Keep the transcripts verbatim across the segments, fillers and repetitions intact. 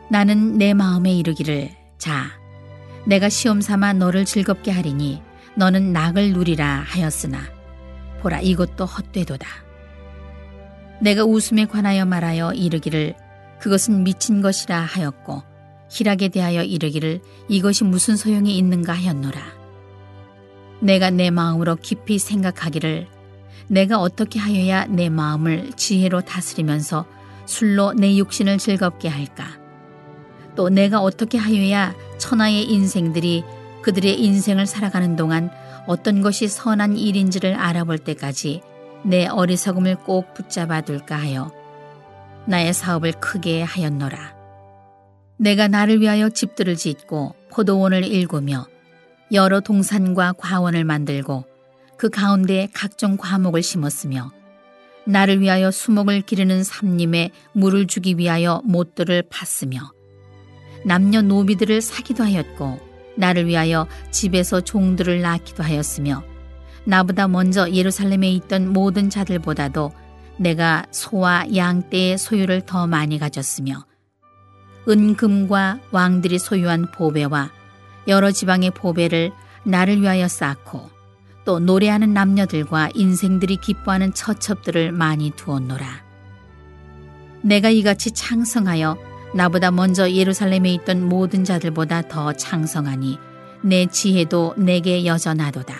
나는 내 마음에 이르기를 자 내가 시험 삼아 너를 즐겁게 하리니 너는 낙을 누리라 하였으나 보라 이것도 헛되도다. 내가 웃음에 관하여 말하여 이르기를 그것은 미친 것이라 하였고 희락에 대하여 이르기를 이것이 무슨 소용이 있는가 하였노라. 내가 내 마음으로 깊이 생각하기를 내가 어떻게 하여야 내 마음을 지혜로 다스리면서 술로 내 육신을 즐겁게 할까? 또 내가 어떻게 하여야 천하의 인생들이 그들의 인생을 살아가는 동안 어떤 것이 선한 일인지를 알아볼 때까지 내 어리석음을 꼭 붙잡아 둘까 하여 나의 사업을 크게 하였노라. 내가 나를 위하여 집들을 짓고 포도원을 일구며 여러 동산과 과원을 만들고 그 가운데에 각종 과목을 심었으며 나를 위하여 수목을 기르는 삼림에 물을 주기 위하여 못들을 팠으며 남녀 노비들을 사기도 하였고 나를 위하여 집에서 종들을 낳기도 하였으며 나보다 먼저 예루살렘에 있던 모든 자들보다도 내가 소와 양떼의 소유를 더 많이 가졌으며 은금과 왕들이 소유한 보배와 여러 지방의 보배를 나를 위하여 쌓고 또 노래하는 남녀들과 인생들이 기뻐하는 처첩들을 많이 두었노라. 내가 이같이 창성하여 나보다 먼저 예루살렘에 있던 모든 자들보다 더 창성하니 내 지혜도 내게 여전하도다.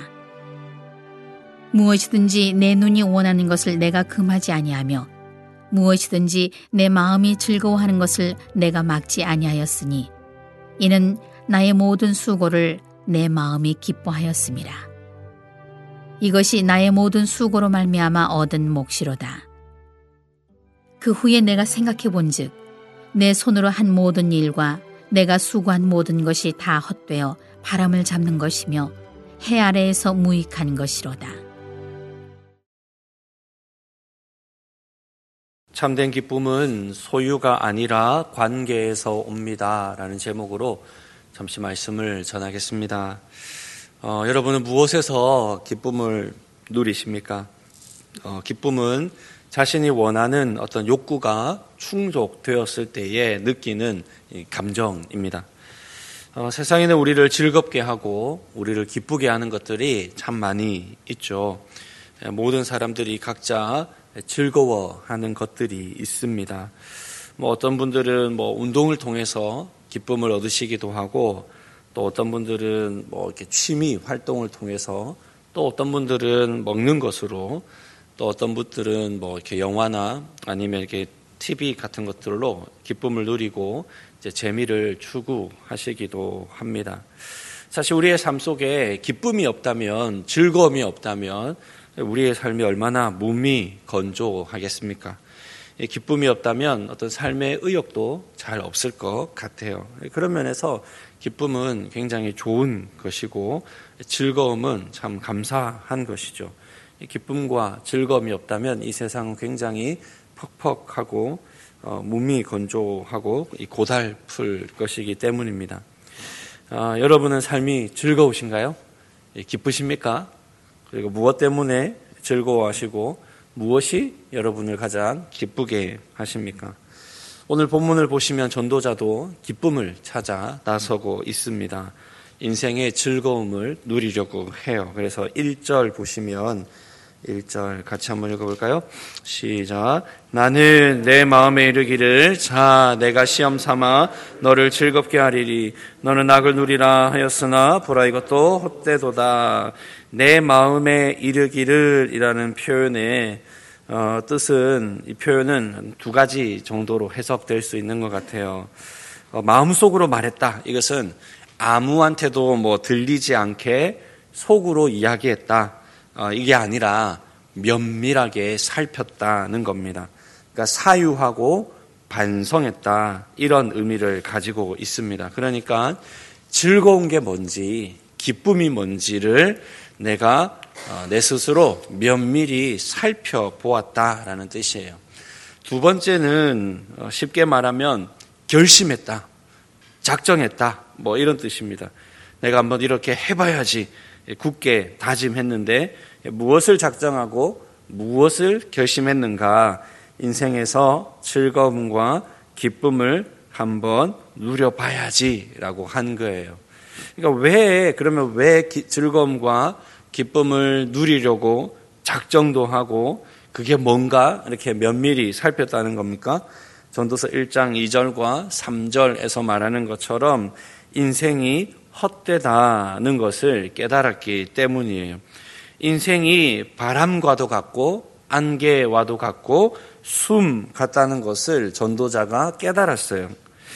무엇이든지 내 눈이 원하는 것을 내가 금하지 아니하며 무엇이든지 내 마음이 즐거워하는 것을 내가 막지 아니하였으니 이는 나의 모든 수고를 내 마음이 기뻐하였음이라. 이것이 나의 모든 수고로 말미암아 얻은 몫이로다. 그 후에 내가 생각해 본즉 내 손으로 한 모든 일과 내가 수고한 모든 것이 다 헛되어 바람을 잡는 것이며 해 아래에서 무익한 것이로다. 참된 기쁨은 소유가 아니라 관계에서 옵니다 라는 제목으로 잠시 말씀을 전하겠습니다. 어, 여러분은 무엇에서 기쁨을 누리십니까? 어, 기쁨은 자신이 원하는 어떤 욕구가 충족되었을 때에 느끼는 감정입니다. 어, 세상에는 우리를 즐겁게 하고 우리를 기쁘게 하는 것들이 참 많이 있죠. 모든 사람들이 각자 즐거워하는 것들이 있습니다. 뭐 어떤 분들은 뭐 운동을 통해서 기쁨을 얻으시기도 하고 또 어떤 분들은 뭐 이렇게 취미 활동을 통해서 또 어떤 분들은 먹는 것으로 또 어떤 분들은 뭐 이렇게 영화나 아니면 이렇게 티비 같은 것들로 기쁨을 누리고 이제 재미를 추구하시기도 합니다. 사실 우리의 삶 속에 기쁨이 없다면, 즐거움이 없다면 우리의 삶이 얼마나 무미건조하겠습니까? 기쁨이 없다면 어떤 삶의 의욕도 잘 없을 것 같아요. 그런 면에서 기쁨은 굉장히 좋은 것이고 즐거움은 참 감사한 것이죠. 기쁨과 즐거움이 없다면 이 세상은 굉장히 퍽퍽하고 어, 무미건조하고 고달플 것이기 때문입니다. 어, 여러분은 삶이 즐거우신가요? 기쁘십니까? 그리고 무엇 때문에 즐거워하시고 무엇이 여러분을 가장 기쁘게 하십니까? 오늘 본문을 보시면 전도자도 기쁨을 찾아 나서고 있습니다. 인생의 즐거움을 누리려고 해요. 그래서 일 절 보시면 일 절 같이 한번 읽어볼까요? 시작. 나는 내 마음에 이르기를 자 내가 시험 삼아 너를 즐겁게 하리리 너는 낙을 누리라 하였으나 보라 이것도 헛되도다. 내 마음에 이르기를 이라는 표현의 어, 뜻은 이 표현은 두 가지 정도로 해석될 수 있는 것 같아요. 어, 마음속으로 말했다. 이것은 아무한테도 뭐 들리지 않게 속으로 이야기했다. 어, 이게 아니라 면밀하게 살폈다는 겁니다. 그러니까 사유하고 반성했다. 이런 의미를 가지고 있습니다. 그러니까 즐거운 게 뭔지, 기쁨이 뭔지를 내가 내 스스로 면밀히 살펴보았다라는 뜻이에요. 두 번째는 쉽게 말하면 결심했다, 작정했다, 뭐 이런 뜻입니다. 내가 한번 이렇게 해봐야지 굳게 다짐했는데 무엇을 작정하고 무엇을 결심했는가? 인생에서 즐거움과 기쁨을 한번 누려봐야지라고 한 거예요. 그러니까 왜 그러면 왜 기, 즐거움과 기쁨을 누리려고 작정도 하고 그게 뭔가 이렇게 면밀히 살폈다는 겁니까? 전도서 일 장 이 절과 삼 절에서 말하는 것처럼 인생이 헛되다는 것을 깨달았기 때문이에요. 인생이 바람과도 같고 안개와도 같고 숨 같다는 것을 전도자가 깨달았어요.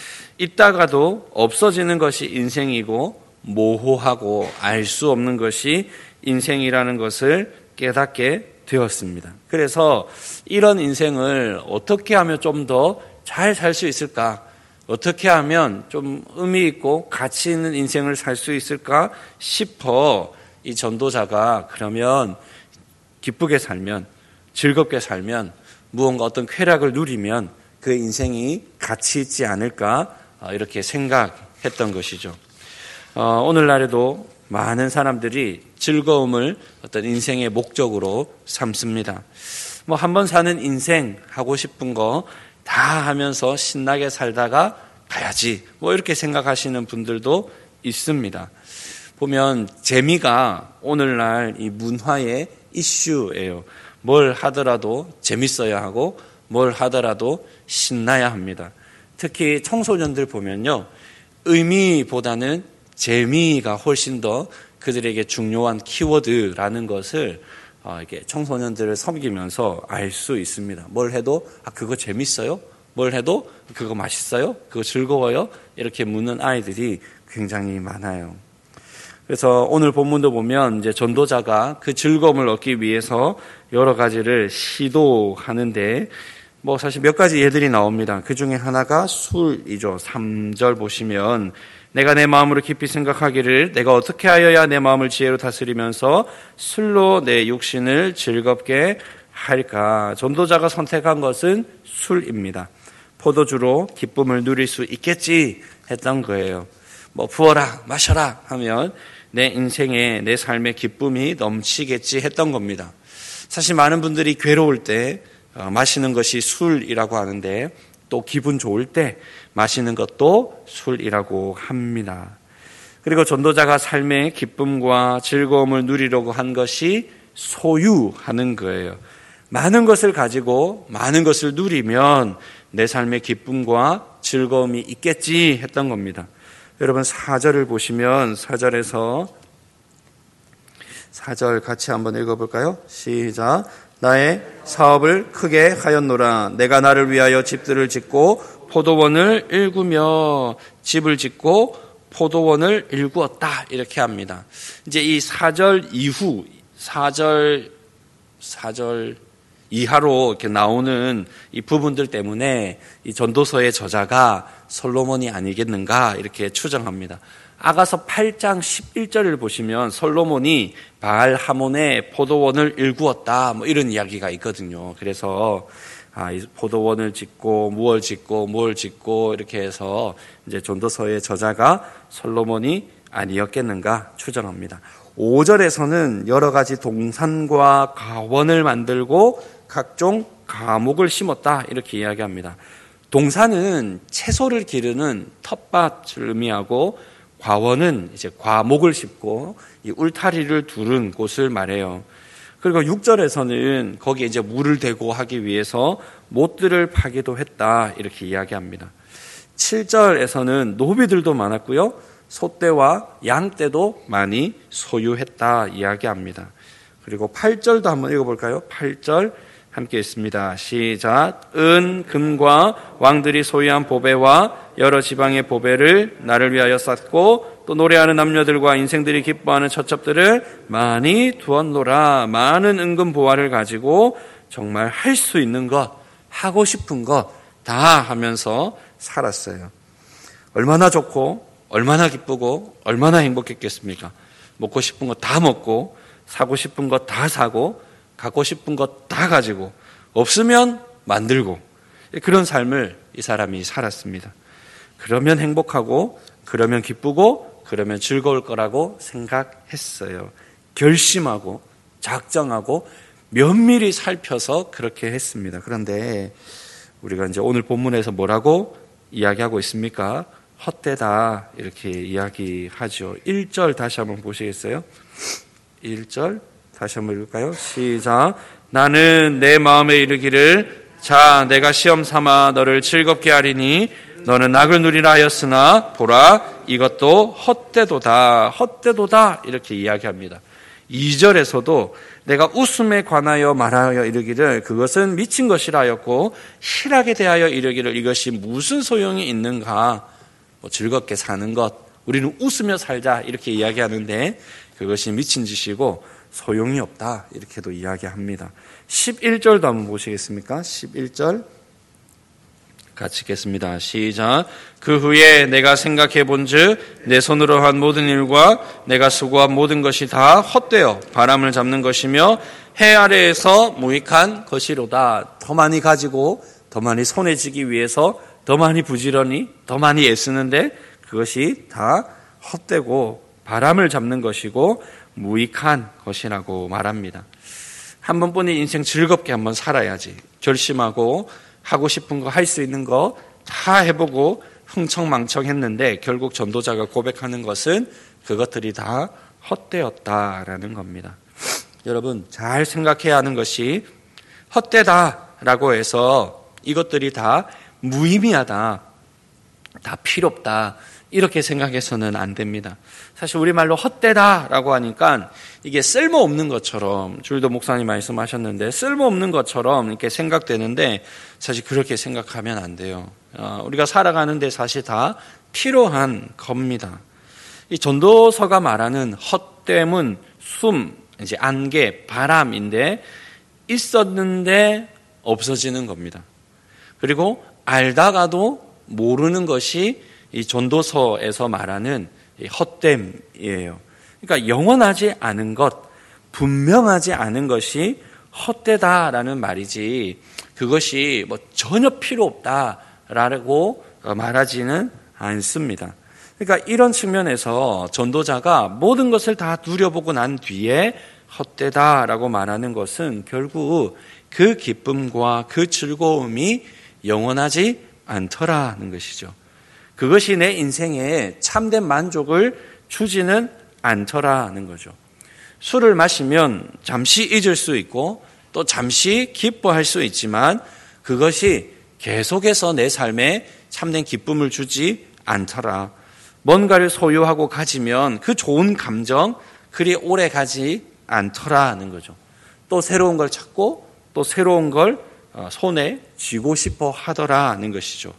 있다가도 없어지는 것이 인생이고 모호하고 알 수 없는 것이 인생이라는 것을 깨닫게 되었습니다. 그래서 이런 인생을 어떻게 하면 좀 더 잘 살 수 있을까? 어떻게 하면 좀 의미 있고 가치 있는 인생을 살 수 있을까 싶어 이 전도자가 그러면 기쁘게 살면 즐겁게 살면 무언가 어떤 쾌락을 누리면 그 인생이 가치 있지 않을까 이렇게 생각했던 것이죠. 어, 오늘날에도 많은 사람들이 즐거움을 어떤 인생의 목적으로 삼습니다. 뭐 한 번 사는 인생 하고 싶은 거 다 하면서 신나게 살다가 가야지 뭐 이렇게 생각하시는 분들도 있습니다. 보면 재미가 오늘날 이 문화의 이슈예요. 뭘 하더라도 재밌어야 하고 뭘 하더라도 신나야 합니다. 특히 청소년들 보면요. 의미보다는 재미가 훨씬 더 그들에게 중요한 키워드라는 것을 이렇게 청소년들을 섬기면서 알 수 있습니다. 뭘 해도 아 그거 재밌어요? 뭘 해도 그거 맛있어요? 그거 즐거워요? 이렇게 묻는 아이들이 굉장히 많아요. 그래서 오늘 본문도 보면 이제 전도자가 그 즐거움을 얻기 위해서 여러 가지를 시도하는데 뭐 사실 몇 가지 예들이 나옵니다. 그 중에 하나가 술이죠. 삼 절 보시면 내가 내 마음으로 깊이 생각하기를 내가 어떻게 하여야 내 마음을 지혜로 다스리면서 술로 내 육신을 즐겁게 할까. 전도자가 선택한 것은 술입니다. 포도주로 기쁨을 누릴 수 있겠지 했던 거예요. 뭐 부어라 마셔라 하면 내 인생에 내 삶의 기쁨이 넘치겠지 했던 겁니다. 사실 많은 분들이 괴로울 때 마시는 것이 술이라고 하는데 또 기분 좋을 때 마시는 것도 술이라고 합니다. 그리고 전도자가 삶의 기쁨과 즐거움을 누리려고 한 것이 소유하는 거예요. 많은 것을 가지고 많은 것을 누리면 내 삶의 기쁨과 즐거움이 있겠지 했던 겁니다. 여러분 사 절을 보시면 사 절에서 사 절 같이 한번 읽어볼까요? 시작. 나의 사업을 크게 하였노라. 내가 나를 위하여 집들을 짓고 포도원을 일구며 집을 짓고 포도원을 일구었다. 이렇게 합니다. 이제 이 사 절 이후 사 절 사 절 이하로 이렇게 나오는 이 부분들 때문에 이 전도서의 저자가 솔로몬이 아니겠는가 이렇게 추정합니다. 아가서 팔 장 십일 절을 보시면 솔로몬이 바알 하몬의 포도원을 일구었다 뭐 이런 이야기가 있거든요. 그래서 아, 이 포도원을 짓고 무얼 짓고 무얼 짓고 이렇게 해서 이제 전도서의 저자가 솔로몬이 아니었겠는가 추정합니다. 오 절에서는 여러 가지 동산과 가원을 만들고 각종 과목을 심었다 이렇게 이야기합니다. 동산은 채소를 기르는 텃밭을 의미하고 과원은 이제 과목을 심고 이 울타리를 두른 곳을 말해요. 그리고 육 절에서는 거기에 이제 물을 대고 하기 위해서 못들을 파기도 했다 이렇게 이야기합니다. 칠 절에서는 노비들도 많았고요. 소떼와 양떼도 많이 소유했다 이야기합니다. 그리고 팔 절도 한번 읽어볼까요? 팔 절 함께 읽습니다. 시작. 은, 금과 왕들이 소유한 보배와 여러 지방의 보배를 나를 위하여 쌓고 또 노래하는 남녀들과 인생들이 기뻐하는 처첩들을 많이 두었노라. 많은 은금 보화를 가지고 정말 할 수 있는 것, 하고 싶은 것 다 하면서 살았어요. 얼마나 좋고 얼마나 기쁘고 얼마나 행복했겠습니까? 먹고 싶은 거 다 먹고 사고 싶은 거 다 사고 갖고 싶은 것 다 가지고 없으면 만들고 그런 삶을 이 사람이 살았습니다. 그러면 행복하고 그러면 기쁘고 그러면 즐거울 거라고 생각했어요. 결심하고 작정하고 면밀히 살펴서 그렇게 했습니다. 그런데 우리가 이제 오늘 본문에서 뭐라고 이야기하고 있습니까? 헛되다 이렇게 이야기하죠. 일 절 다시 한번 보시겠어요? 일 절 다시 한번 읽을까요? 시작. 나는 내 마음에 이르기를 자 내가 시험 삼아 너를 즐겁게 하리니 너는 낙을 누리라 하였으나 보라 이것도 헛되도다 헛되도다 이렇게 이야기합니다. 이 절에서도 내가 웃음에 관하여 말하여 이르기를 그것은 미친 것이라 하였고 실하게 대하여 이르기를 이것이 무슨 소용이 있는가. 뭐 즐겁게 사는 것, 우리는 웃으며 살자 이렇게 이야기하는데 그것이 미친 짓이고 소용이 없다 이렇게도 이야기합니다. 십일 절도 한번 보시겠습니까? 십일 절 같이 읽겠습니다. 시작. 그 후에 내가 생각해 본즉 내 손으로 한 모든 일과 내가 수고한 모든 것이 다 헛되어 바람을 잡는 것이며 해 아래에서 무익한 것이로다. 더 많이 가지고 더 많이 손에 쥐기 위해서 더 많이 부지런히 더 많이 애쓰는데 그것이 다 헛되고 바람을 잡는 것이고 무익한 것이라고 말합니다. 한 번뿐인 인생 즐겁게 한번 살아야지. 결심하고 하고 싶은 거 할 수 있는 거 다 해보고 흥청망청 했는데 결국 전도자가 고백하는 것은 그것들이 다 헛되었다라는 겁니다. 여러분 잘 생각해야 하는 것이 헛되다라고 해서 이것들이 다 무의미하다, 다 필요없다 이렇게 생각해서는 안 됩니다. 사실 우리말로 헛되다라고 하니까 이게 쓸모없는 것처럼 주일도 목사님 말씀하셨는데 쓸모없는 것처럼 이렇게 생각되는데 사실 그렇게 생각하면 안 돼요. 우리가 살아가는데 사실 다 필요한 겁니다. 이 전도서가 말하는 헛됨은 숨, 이제 안개, 바람인데 있었는데 없어지는 겁니다. 그리고 알다가도 모르는 것이 이 전도서에서 말하는 헛됨이에요. 그러니까 영원하지 않은 것, 분명하지 않은 것이 헛되다라는 말이지 그것이 뭐 전혀 필요 없다라고 말하지는 않습니다. 그러니까 이런 측면에서 전도자가 모든 것을 다 누려보고 난 뒤에 헛되다라고 말하는 것은 결국 그 기쁨과 그 즐거움이 영원하지 않더라는 것이죠. 그것이 내 인생에 참된 만족을 주지는 않더라는 거죠. 술을 마시면 잠시 잊을 수 있고 또 잠시 기뻐할 수 있지만 그것이 계속해서 내 삶에 참된 기쁨을 주지 않더라. 뭔가를 소유하고 가지면 그 좋은 감정 그리 오래 가지 않더라는 거죠. 또 새로운 걸 찾고 또 새로운 걸 손에 쥐고 싶어 하더라는 것이죠.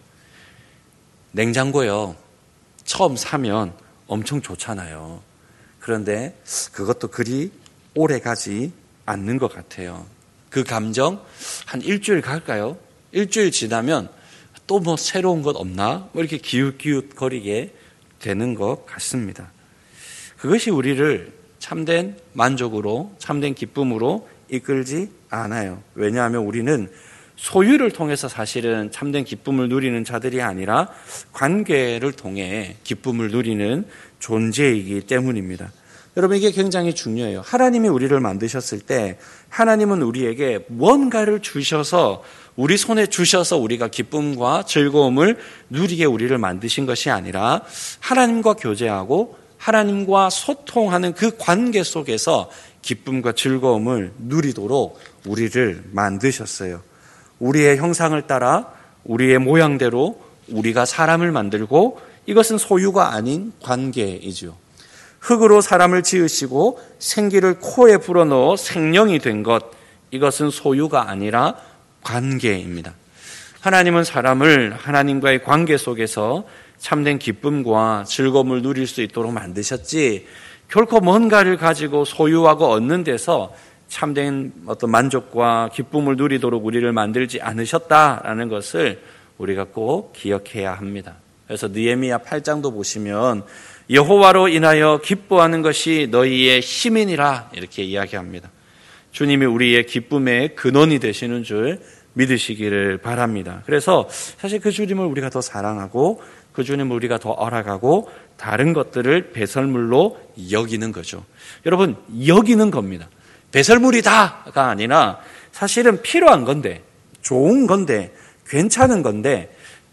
냉장고요. 처음 사면 엄청 좋잖아요. 그런데 그것도 그리 오래 가지 않는 것 같아요. 그 감정 한 일주일 갈까요? 일주일 지나면 또 뭐 새로운 것 없나? 뭐 이렇게 기웃기웃 거리게 되는 것 같습니다. 그것이 우리를 참된 만족으로, 참된 기쁨으로 이끌지 않아요. 왜냐하면 우리는 소유를 통해서 사실은 참된 기쁨을 누리는 자들이 아니라 관계를 통해 기쁨을 누리는 존재이기 때문입니다. 여러분 이게 굉장히 중요해요. 하나님이 우리를 만드셨을 때 하나님은 우리에게 뭔가를 주셔서 우리 손에 주셔서 우리가 기쁨과 즐거움을 누리게 우리를 만드신 것이 아니라 하나님과 교제하고 하나님과 소통하는 그 관계 속에서 기쁨과 즐거움을 누리도록 우리를 만드셨어요. 우리의 형상을 따라 우리의 모양대로 우리가 사람을 만들고 이것은 소유가 아닌 관계이죠. 흙으로 사람을 지으시고 생기를 코에 불어넣어 생명이 된 것, 이것은 소유가 아니라 관계입니다. 하나님은 사람을 하나님과의 관계 속에서 참된 기쁨과 즐거움을 누릴 수 있도록 만드셨지 결코 뭔가를 가지고 소유하고 얻는 데서 참된 어떤 만족과 기쁨을 누리도록 우리를 만들지 않으셨다라는 것을 우리가 꼭 기억해야 합니다. 그래서 느헤미야 팔 장도 보시면 여호와로 인하여 기뻐하는 것이 너희의 힘이니라 이렇게 이야기합니다. 주님이 우리의 기쁨의 근원이 되시는 줄 믿으시기를 바랍니다. 그래서 사실 그 주님을 우리가 더 사랑하고 그 주님을 우리가 더 알아가고 다른 것들을 배설물로 여기는 거죠. 여러분 여기는 겁니다. 배설물이다가 아니라 사실은 필요한 건데 좋은 건데 괜찮은 건데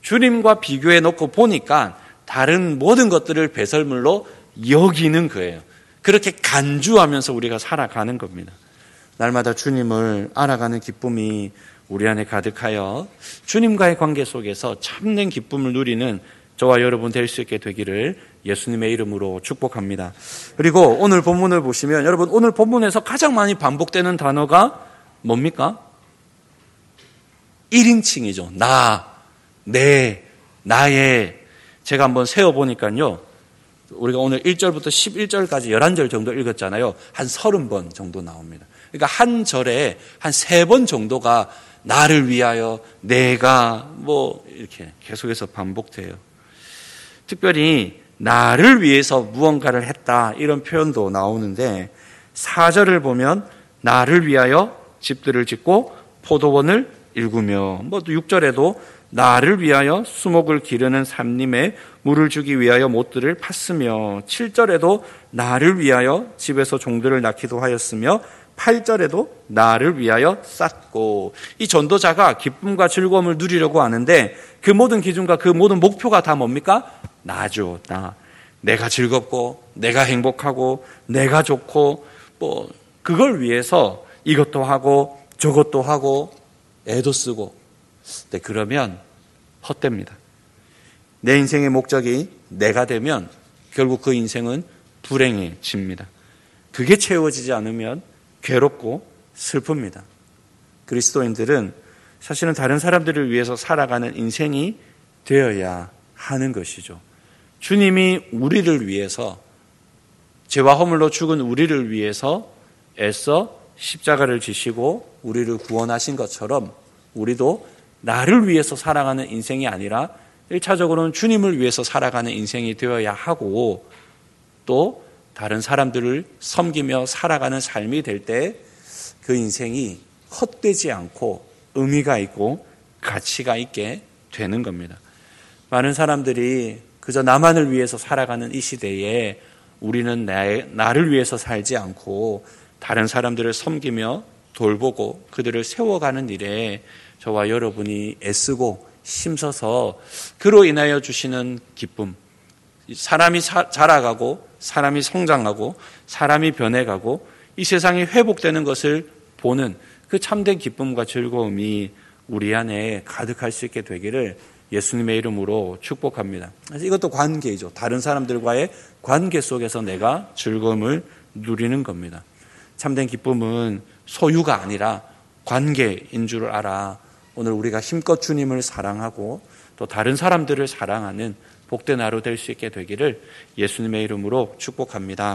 주님과 비교해 놓고 보니까 다른 모든 것들을 배설물로 여기는 거예요. 그렇게 간주하면서 우리가 살아가는 겁니다. 날마다 주님을 알아가는 기쁨이 우리 안에 가득하여 주님과의 관계 속에서 참된 기쁨을 누리는 저와 여러분 될 수 있게 되기를 예수님의 이름으로 축복합니다. 그리고 오늘 본문을 보시면 여러분 오늘 본문에서 가장 많이 반복되는 단어가 뭡니까? 일 인칭이죠. 나, 내, 나의. 제가 한번 세어보니까요. 우리가 오늘 일 절부터 십일 절까지 열한 절 정도 읽었잖아요. 한 서른 번 정도 나옵니다. 그러니까 한 절에 한 세 번 정도가 나를 위하여, 내가 뭐 이렇게 계속해서 반복돼요. 특별히 나를 위해서 무언가를 했다 이런 표현도 나오는데 사 절을 보면 나를 위하여 집들을 짓고 포도원을 일구며 뭐 육 절에도 나를 위하여 수목을 기르는 삼림에 물을 주기 위하여 못들을 팠으며 칠 절에도 나를 위하여 집에서 종들을 낳기도 하였으며 팔 절에도 나를 위하여 쌌고 이 전도자가 기쁨과 즐거움을 누리려고 하는데 그 모든 기준과 그 모든 목표가 다 뭡니까? 나죠. 나. 내가 즐겁고 내가 행복하고 내가 좋고 뭐 그걸 위해서 이것도 하고 저것도 하고 애도 쓰고 네, 그러면 헛됩니다. 내 인생의 목적이 내가 되면 결국 그 인생은 불행해집니다. 그게 채워지지 않으면 괴롭고 슬픕니다. 그리스도인들은 사실은 다른 사람들을 위해서 살아가는 인생이 되어야 하는 것이죠. 주님이 우리를 위해서 죄와 허물로 죽은 우리를 위해서 애써 십자가를 지시고 우리를 구원하신 것처럼 우리도 나를 위해서 살아가는 인생이 아니라 일 차적으로는 주님을 위해서 살아가는 인생이 되어야 하고 또 다른 사람들을 섬기며 살아가는 삶이 될 때 그 인생이 헛되지 않고 의미가 있고 가치가 있게 되는 겁니다. 많은 사람들이 그저 나만을 위해서 살아가는 이 시대에 우리는 나, 나를 위해서 살지 않고 다른 사람들을 섬기며 돌보고 그들을 세워가는 일에 저와 여러분이 애쓰고 힘써서 그로 인하여 주시는 기쁨, 사람이 사, 자라가고 사람이 성장하고 사람이 변해가고 이 세상이 회복되는 것을 보는 그 참된 기쁨과 즐거움이 우리 안에 가득할 수 있게 되기를 예수님의 이름으로 축복합니다. 그래서 이것도 관계이죠. 다른 사람들과의 관계 속에서 내가 즐거움을 누리는 겁니다. 참된 기쁨은 소유가 아니라 관계인 줄 알아. 오늘 우리가 힘껏 주님을 사랑하고 또 다른 사람들을 사랑하는 복된 하루 될 수 있게 되기를 예수님의 이름으로 축복합니다.